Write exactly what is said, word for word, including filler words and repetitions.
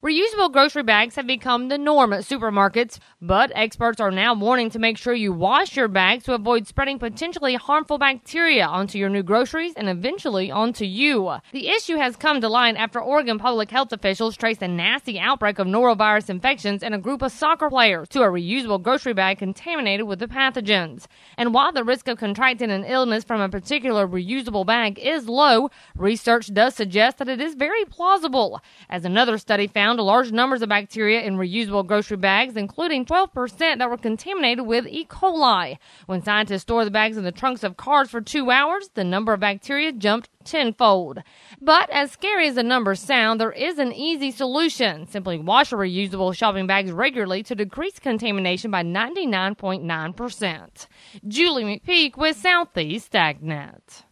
Reusable grocery bags have become the norm at supermarkets, but experts are now warning to make sure you wash your bags to avoid spreading potentially harmful bacteria onto your new groceries and eventually onto you. The issue has come to light after Oregon public health officials traced a nasty outbreak of norovirus infections in a group of soccer players to a reusable grocery bag contaminated with the pathogens. And while the risk of contracting an illness from a particular reusable bag is low, research does suggest that it is very plausible, as another study found large numbers of bacteria in reusable grocery bags, including twelve percent that were contaminated with E. coli. When scientists store the bags in the trunks of cars for two hours, the number of bacteria jumped tenfold. But as scary as the numbers sound, there is an easy solution. Simply wash your reusable shopping bags regularly to decrease contamination by ninety-nine point nine percent. Julie McPeak with Southeast AgNet.